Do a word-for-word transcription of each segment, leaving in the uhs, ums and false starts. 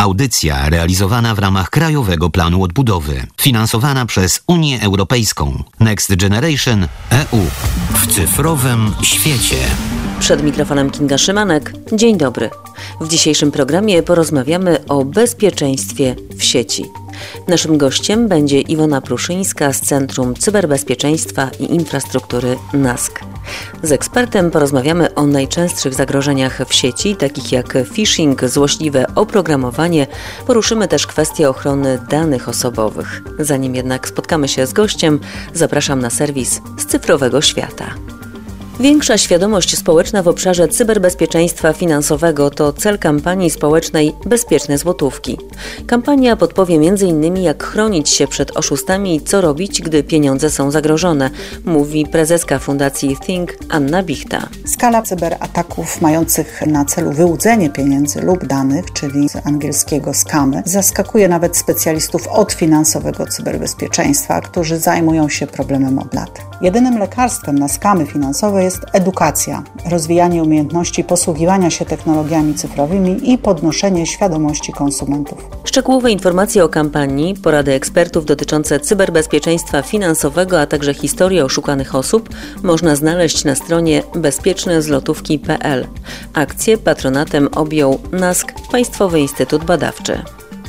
Audycja realizowana w ramach Krajowego Planu Odbudowy, finansowana przez Unię Europejską. Next Generation E U. W cyfrowym świecie. Przed mikrofonem Kinga Szymanek. Dzień dobry. W dzisiejszym programie porozmawiamy o bezpieczeństwie w sieci. Naszym gościem będzie Iwona Pruszyńska z Centrum Cyberbezpieczeństwa i Infrastruktury N A S K. Z ekspertem porozmawiamy o najczęstszych zagrożeniach w sieci, takich jak phishing, złośliwe oprogramowanie. Poruszymy też kwestię ochrony danych osobowych. Zanim jednak spotkamy się z gościem, zapraszam na serwis z cyfrowego świata. Większa świadomość społeczna w obszarze cyberbezpieczeństwa finansowego to cel kampanii społecznej Bezpieczne Złotówki. Kampania podpowie między innymi jak chronić się przed oszustami i co robić, gdy pieniądze są zagrożone, mówi prezeska Fundacji Think Anna Bichta. Skala cyberataków mających na celu wyłudzenie pieniędzy lub danych, czyli z angielskiego scamy, zaskakuje nawet specjalistów od finansowego cyberbezpieczeństwa, którzy zajmują się problemem od lat. Jedynym lekarstwem na skamy finansowe jest edukacja, rozwijanie umiejętności posługiwania się technologiami cyfrowymi i podnoszenie świadomości konsumentów. Szczegółowe informacje o kampanii, porady ekspertów dotyczące cyberbezpieczeństwa finansowego, a także historię oszukanych osób można znaleźć na stronie bezpieczne złotówki kropka p l. Akcję patronatem objął N A S K, Państwowy Instytut Badawczy.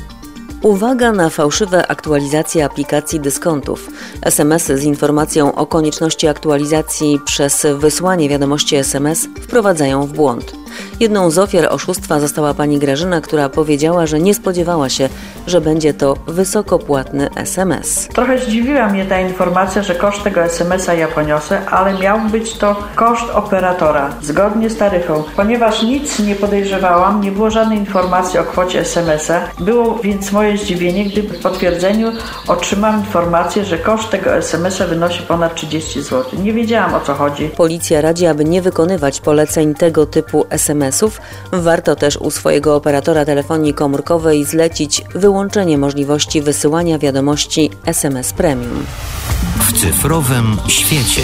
Uwaga na fałszywe aktualizacje aplikacji dyskontów. es em esy z informacją o konieczności aktualizacji przez wysłanie wiadomości es em es wprowadzają w błąd. Jedną z ofiar oszustwa została pani Grażyna, która powiedziała, że nie spodziewała się, że będzie to wysoko płatny es em es. Trochę zdziwiła mnie ta informacja, że koszt tego es em esa ja poniosę, ale miał być to koszt operatora, zgodnie z taryfą. Ponieważ nic nie podejrzewałam, nie było żadnej informacji o kwocie es em esa, było więc moje zdziwienie, gdy w potwierdzeniu otrzymałam informację, że koszt tego es em esa wynosi ponad trzydzieści złotych. Nie wiedziałam, o co chodzi. Policja radzi, aby nie wykonywać poleceń tego typu es em esów. Warto też u swojego operatora telefonii komórkowej zlecić wyłączenie możliwości wysyłania wiadomości es em es Premium. W cyfrowym świecie.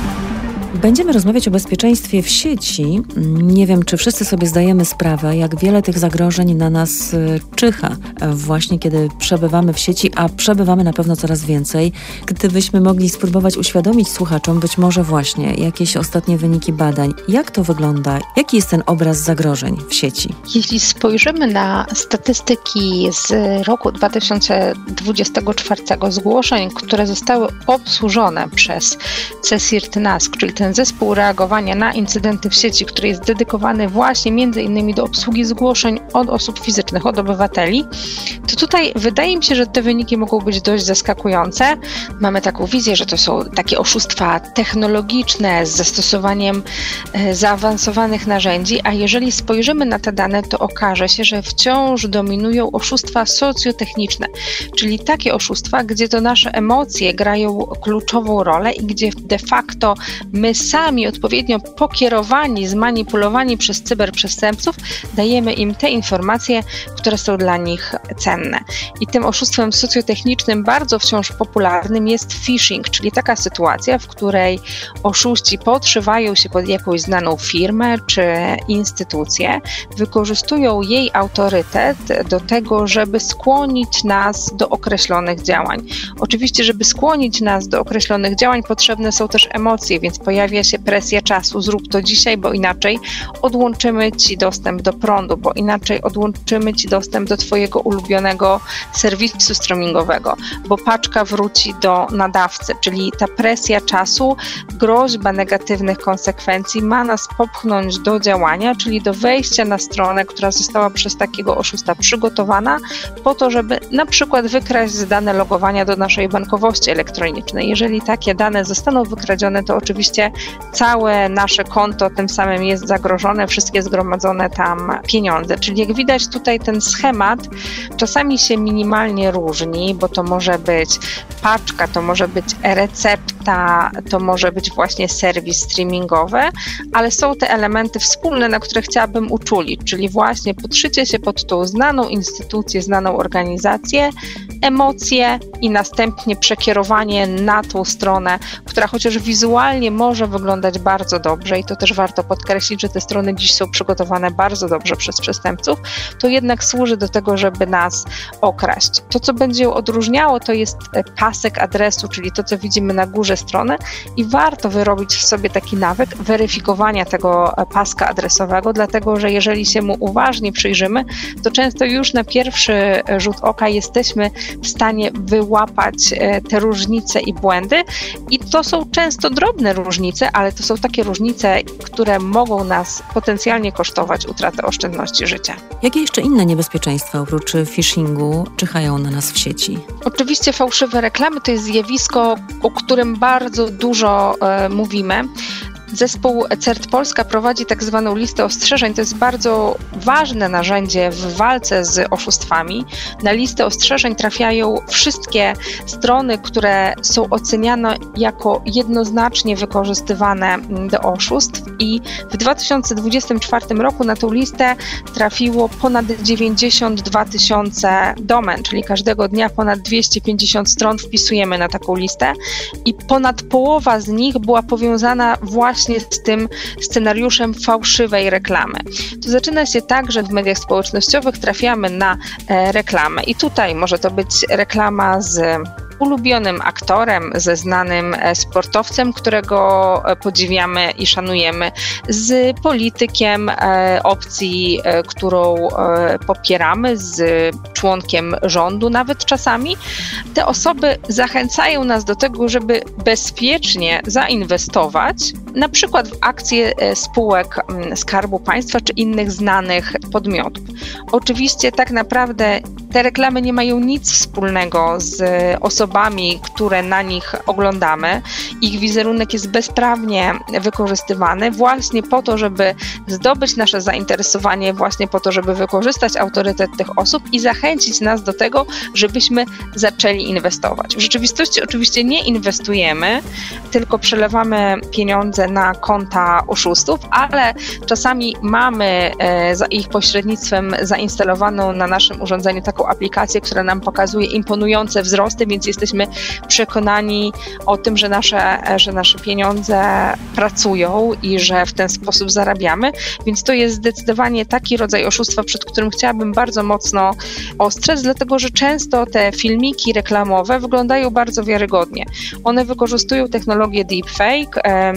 Będziemy rozmawiać o bezpieczeństwie w sieci. Nie wiem, czy wszyscy sobie zdajemy sprawę, jak wiele tych zagrożeń na nas czyha właśnie kiedy przebywamy w sieci, a przebywamy na pewno coraz więcej. Gdybyśmy mogli spróbować uświadomić słuchaczom być może właśnie jakieś ostatnie wyniki badań. Jak to wygląda? Jaki jest ten obraz zagrożeń w sieci? Jeśli spojrzymy na statystyki z roku dwa tysiące dwudziestego czwartego, zgłoszeń, które zostały obsłużone przez CSIRT N A S K, czyli ten zespół reagowania na incydenty w sieci, który jest dedykowany właśnie między innymi do obsługi zgłoszeń od osób fizycznych, od obywateli, to tutaj wydaje mi się, że te wyniki mogą być dość zaskakujące. Mamy taką wizję, że to są takie oszustwa technologiczne z zastosowaniem e, zaawansowanych narzędzi, a jeżeli spojrzymy na te dane, to okaże się, że wciąż dominują oszustwa socjotechniczne, czyli takie oszustwa, gdzie to nasze emocje grają kluczową rolę i gdzie de facto my sami odpowiednio pokierowani, zmanipulowani przez cyberprzestępców dajemy im te informacje, które są dla nich cenne. I tym oszustwem socjotechnicznym bardzo wciąż popularnym jest phishing, czyli taka sytuacja, w której oszuści podszywają się pod jakąś znaną firmę czy instytucję, wykorzystują jej autorytet do tego, żeby skłonić nas do określonych działań. Oczywiście, żeby skłonić nas do określonych działań, potrzebne są też emocje, więc pojawia się presja czasu, zrób to dzisiaj, bo inaczej odłączymy Ci dostęp do prądu, bo inaczej odłączymy Ci dostęp do Twojego ulubionego serwisu streamingowego, bo paczka wróci do nadawcy, czyli ta presja czasu, groźba negatywnych konsekwencji ma nas popchnąć do działania, czyli do wejścia na stronę, która została przez takiego oszusta przygotowana po to, żeby na przykład wykraść dane logowania do naszej bankowości elektronicznej. Jeżeli takie dane zostaną wykradzione, to oczywiście całe nasze konto tym samym jest zagrożone, wszystkie zgromadzone tam pieniądze. Czyli jak widać tutaj ten schemat czasami się minimalnie różni, bo to może być paczka, to może być e-recepta, data, to może być właśnie serwis streamingowy, ale są te elementy wspólne, na które chciałabym uczulić, czyli właśnie podszycie się pod tą znaną instytucję, znaną organizację, emocje i następnie przekierowanie na tą stronę, która chociaż wizualnie może wyglądać bardzo dobrze i to też warto podkreślić, że te strony dziś są przygotowane bardzo dobrze przez przestępców, to jednak służy do tego, żeby nas okraść. To, co będzie ją odróżniało, to jest pasek adresu, czyli to, co widzimy na górze strony i warto wyrobić w sobie taki nawyk weryfikowania tego paska adresowego, dlatego, że jeżeli się mu uważnie przyjrzymy, to często już na pierwszy rzut oka jesteśmy w stanie wyłapać te różnice i błędy i to są często drobne różnice, ale to są takie różnice, które mogą nas potencjalnie kosztować utratę oszczędności życia. Jakie jeszcze inne niebezpieczeństwa oprócz phishingu czyhają na nas w sieci? Oczywiście fałszywe reklamy to jest zjawisko, o którym bardzo dużo e, mówimy. Zespół CERT Polska prowadzi tak zwaną listę ostrzeżeń. To jest bardzo ważne narzędzie w walce z oszustwami. Na listę ostrzeżeń trafiają wszystkie strony, które są oceniane jako jednoznacznie wykorzystywane do oszustw i w dwa tysiące dwudziestym czwartym roku na tą listę trafiło ponad dziewięćdziesiąt dwa tysiące domen, czyli każdego dnia ponad dwieście pięćdziesiąt stron wpisujemy na taką listę i ponad połowa z nich była powiązana właśnie z tym scenariuszem fałszywej reklamy. To zaczyna się tak, że w mediach społecznościowych trafiamy na e, reklamę i tutaj może to być reklama z ulubionym aktorem, ze znanym sportowcem, którego podziwiamy i szanujemy, z politykiem opcji, którą popieramy, z członkiem rządu nawet czasami. Te osoby zachęcają nas do tego, żeby bezpiecznie zainwestować, na przykład w akcje spółek Skarbu Państwa czy innych znanych podmiotów. Oczywiście tak naprawdę te reklamy nie mają nic wspólnego z osobami, które na nich oglądamy. Ich wizerunek jest bezprawnie wykorzystywany właśnie po to, żeby zdobyć nasze zainteresowanie, właśnie po to, żeby wykorzystać autorytet tych osób i zachęcić nas do tego, żebyśmy zaczęli inwestować. W rzeczywistości oczywiście nie inwestujemy, tylko przelewamy pieniądze na konta oszustów, ale czasami mamy za ich pośrednictwem zainstalowaną na naszym urządzeniu taką aplikację, która nam pokazuje imponujące wzrosty, więc jesteśmy przekonani o tym, że nasze, że nasze pieniądze pracują i że w ten sposób zarabiamy, więc to jest zdecydowanie taki rodzaj oszustwa, przed którym chciałabym bardzo mocno ostrzec, dlatego że często te filmiki reklamowe wyglądają bardzo wiarygodnie. One wykorzystują technologię deepfake um,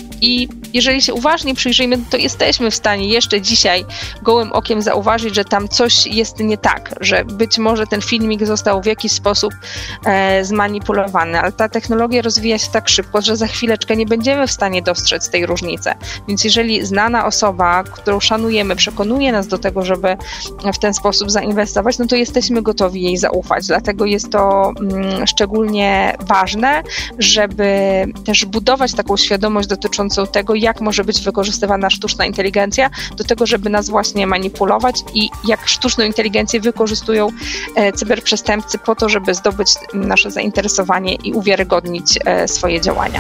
i jeżeli się uważnie przyjrzymy, to jesteśmy w stanie jeszcze dzisiaj gołym okiem zauważyć, że tam coś jest nie tak, że być może ten filmik został w jakiś sposób e, zmanipulowany, ale ta technologia rozwija się tak szybko, że za chwileczkę nie będziemy w stanie dostrzec tej różnicy. Więc jeżeli znana osoba, którą szanujemy, przekonuje nas do tego, żeby w ten sposób zainwestować, no to jesteśmy gotowi jej zaufać. Dlatego jest to mm, szczególnie ważne, żeby też budować taką świadomość dotyczącą tego, jak może być wykorzystywana sztuczna inteligencja do tego, żeby nas właśnie manipulować i jak sztuczną inteligencję wykorzystują e, cyberprzestępcy po to, żeby zdobyć nasze zainteresowanie i uwiarygodnić e, swoje działania.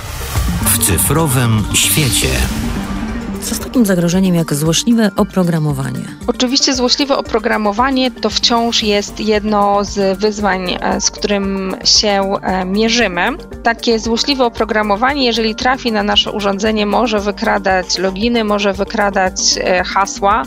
W cyfrowym świecie. Co z takim zagrożeniem jak złośliwe oprogramowanie? Oczywiście złośliwe oprogramowanie to wciąż jest jedno z wyzwań, z którym się mierzymy. Takie złośliwe oprogramowanie, jeżeli trafi na nasze urządzenie, może wykradać loginy, może wykradać hasła,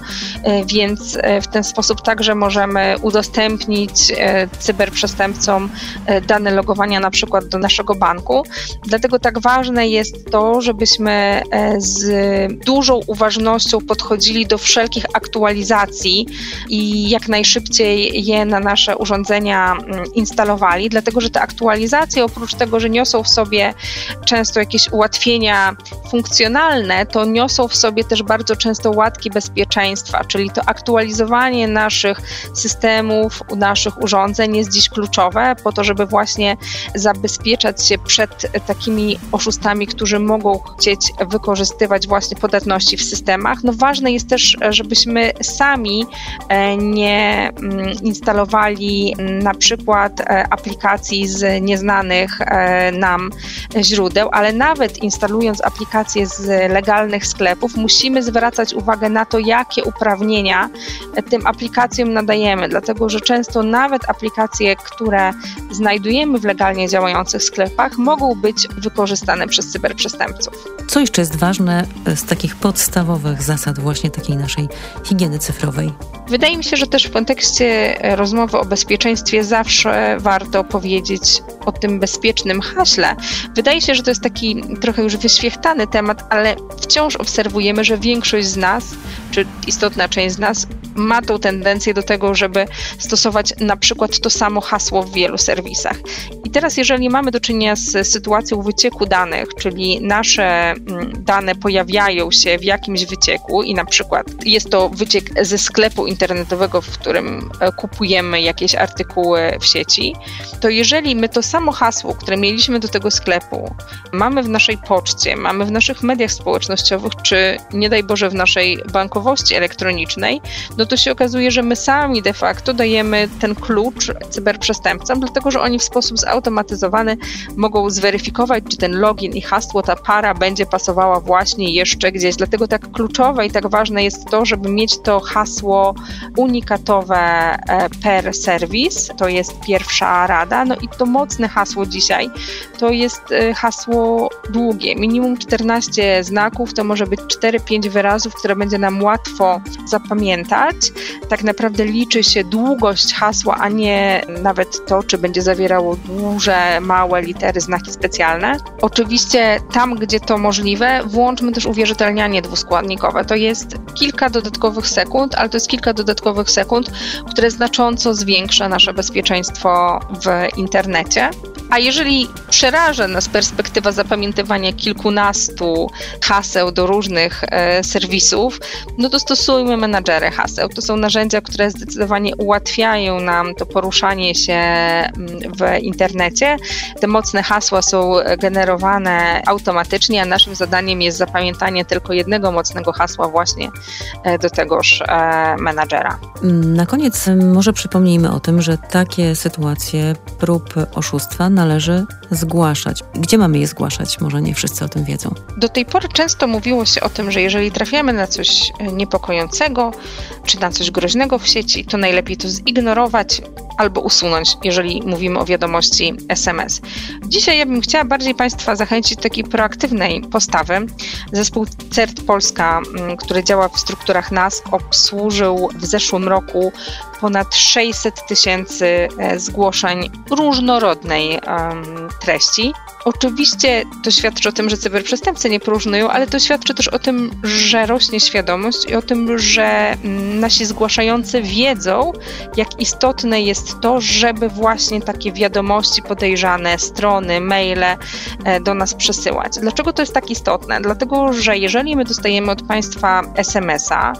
więc w ten sposób także możemy udostępnić cyberprzestępcom dane logowania na przykład do naszego banku. Dlatego tak ważne jest to, żebyśmy z dużą uważnością podchodzili do wszelkich aktualizacji i jak najszybciej je na nasze urządzenia instalowali, dlatego że te aktualizacje oprócz tego, że niosą w sobie często jakieś ułatwienia funkcjonalne, to niosą w sobie też bardzo często łatki bezpieczeństwa, czyli to aktualizowanie naszych systemów, naszych urządzeń jest dziś kluczowe po to, żeby właśnie zabezpieczać się przed takimi oszustami, którzy mogą chcieć wykorzystywać właśnie podatność niezręczności w systemach. No ważne jest też, żebyśmy sami nie instalowali na przykład aplikacji z nieznanych nam źródeł, ale nawet instalując aplikacje z legalnych sklepów, musimy zwracać uwagę na to, jakie uprawnienia tym aplikacjom nadajemy, dlatego że często nawet aplikacje, które znajdujemy w legalnie działających sklepach, mogą być wykorzystane przez cyberprzestępców. Co jeszcze jest ważne z takich podstawowych zasad właśnie takiej naszej higieny cyfrowej? Wydaje mi się, że też w kontekście rozmowy o bezpieczeństwie zawsze warto powiedzieć o tym bezpiecznym haśle. Wydaje się, że to jest taki trochę już wyświechtany temat, ale wciąż obserwujemy, że większość z nas, czy istotna część z nas, ma tą tendencję do tego, żeby stosować na przykład to samo hasło w wielu serwisach. I teraz, jeżeli mamy do czynienia z sytuacją wycieku danych, czyli nasze dane pojawiają się w jakimś wycieku i na przykład jest to wyciek ze sklepu internetowego, w którym kupujemy jakieś artykuły w sieci, to jeżeli my to samo hasło, które mieliśmy do tego sklepu, mamy w naszej poczcie, mamy w naszych mediach społecznościowych, czy nie daj Boże w naszej bankowości elektronicznej, no to się okazuje, że my sami de facto dajemy ten klucz cyberprzestępcom, dlatego że oni w sposób zautomatyzowany mogą zweryfikować, czy ten login i hasło, ta para będzie pasowała właśnie jeszcze gdzieś. Dlatego tak kluczowe i tak ważne jest to, żeby mieć to hasło unikatowe per serwis. To jest pierwsza rada. No i to mocne hasło dzisiaj to jest hasło długie. Minimum czternaście znaków, to może być cztery pięć wyrazów, które będzie nam łatwo zapamiętać. Tak naprawdę liczy się długość hasła, a nie nawet to, czy będzie zawierało duże, małe litery, znaki specjalne. Oczywiście tam, gdzie to możliwe, włączmy też uwierzytelnianie dwuskładnikowe. To jest kilka dodatkowych sekund, ale to jest kilka dodatkowych sekund, które znacząco zwiększa nasze bezpieczeństwo w internecie. A jeżeli przeraża nas perspektywa zapamiętywania kilkunastu haseł do różnych e, serwisów, no to stosujmy menadżery haseł. To są narzędzia, które zdecydowanie ułatwiają nam to poruszanie się w internecie. Te mocne hasła są generowane automatycznie, a naszym zadaniem jest zapamiętanie tylko jednego mocnego hasła właśnie do tegoż e, menadżera. Na koniec może przypomnijmy o tym, że takie sytuacje prób oszustwa należy zgłaszać. Gdzie mamy je zgłaszać? Może nie wszyscy o tym wiedzą. Do tej pory często mówiło się o tym, że jeżeli trafiamy na coś niepokojącego, czy na coś groźnego w sieci, to najlepiej to zignorować albo usunąć, jeżeli mówimy o wiadomości es em es. Dzisiaj ja bym chciała bardziej Państwa zachęcić do takiej proaktywnej postawy. Zespół CERT Polska, który działa w strukturach N A S K, obsłużył w zeszłym roku ponad sześćset tysięcy zgłoszeń różnorodnej um, treści. Oczywiście to świadczy o tym, że cyberprzestępcy nie porównują, ale to świadczy też o tym, że rośnie świadomość i o tym, że nasi zgłaszający wiedzą, jak istotne jest to, żeby właśnie takie wiadomości podejrzane, strony, maile do nas przesyłać. Dlaczego to jest tak istotne? Dlatego, że jeżeli my dostajemy od Państwa es em es a,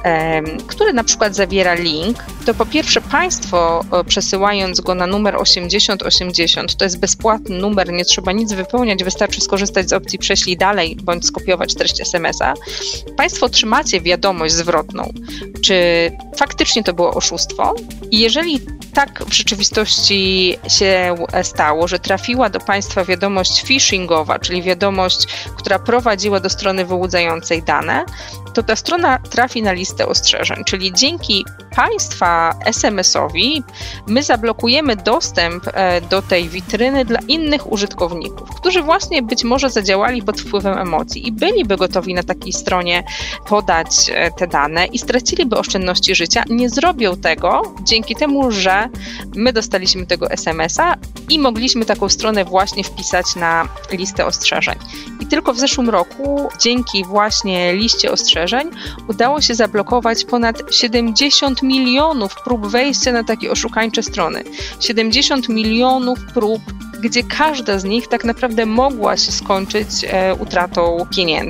który na przykład zawiera link, to po pierwsze Państwo, przesyłając go na numer osiemdziesiąt osiemdziesiąt, to jest bezpłatny numer, nie trzeba nic wypełniać, wystarczy skorzystać z opcji prześlij dalej bądź skopiować treść es em es a. Państwo otrzymacie wiadomość zwrotną, czy faktycznie to było oszustwo i jeżeli tak w rzeczywistości się stało, że trafiła do Państwa wiadomość phishingowa, czyli wiadomość, która prowadziła do strony wyłudzającej dane, to ta strona trafi na listę ostrzeżeń, czyli dzięki Państwa es em es owi my zablokujemy dostęp do tej witryny dla innych użytkowników, którzy właśnie być może zadziałali pod wpływem emocji i byliby gotowi na takiej stronie podać te dane i straciliby oszczędności życia. Nie zrobią tego dzięki temu, że my dostaliśmy tego es em es a i mogliśmy taką stronę właśnie wpisać na listę ostrzeżeń. I tylko w zeszłym roku dzięki właśnie liście ostrzeżeń udało się zablokować ponad siedemdziesiąt milionów prób wejścia na takie oszukańcze strony. siedemdziesiąt milionów prób, gdzie każda z nich tak naprawdę mogła się skończyć e, utratą pieniędzy.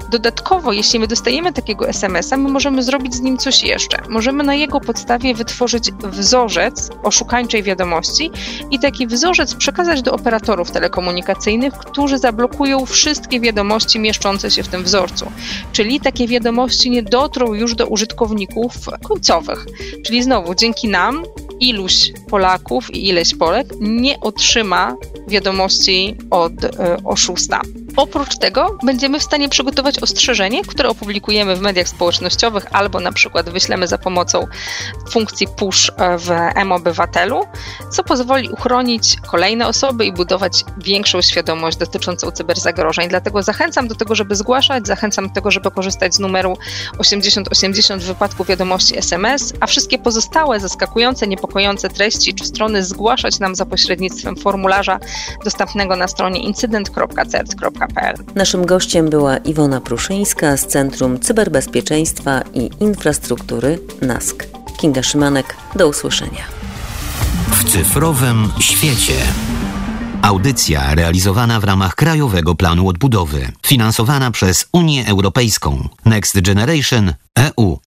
Dodatkowo, jeśli my dostajemy takiego es em es a, my możemy zrobić z nim coś jeszcze. Możemy na jego podstawie wytworzyć wzorzec oszukańczej wiadomości i taki wzorzec przekazać do operatorów telekomunikacyjnych, którzy zablokują wszystkie wiadomości mieszczące się w tym wzorcu. Czyli takie wiadomości nie dotrą już do użytkowników końcowych. Czyli znowu, dzięki nam iluś Polaków i ileś Polek nie otrzyma wiadomości od y, oszusta. Oprócz tego będziemy w stanie przygotować ostrzeżenie, które opublikujemy w mediach społecznościowych albo na przykład wyślemy za pomocą funkcji push w mObywatelu, co pozwoli uchronić kolejne osoby i budować większą świadomość dotyczącą cyberzagrożeń. Dlatego zachęcam do tego, żeby zgłaszać, zachęcam do tego, żeby korzystać z numeru osiemdziesiąt osiemdziesiąt w wypadku wiadomości es em es, a wszystkie pozostałe zaskakujące, niepokojące treści czy strony zgłaszać nam za pośrednictwem formularza dostępnego na stronie incydent kropka cert kropka p l. Naszym gościem była Iwona Pruszyńska z Centrum Cyberbezpieczeństwa i Infrastruktury nask. Kinga Szymanek, do usłyszenia. W cyfrowym świecie. Audycja realizowana w ramach Krajowego Planu Odbudowy, finansowana przez Unię Europejską Next Generation E U.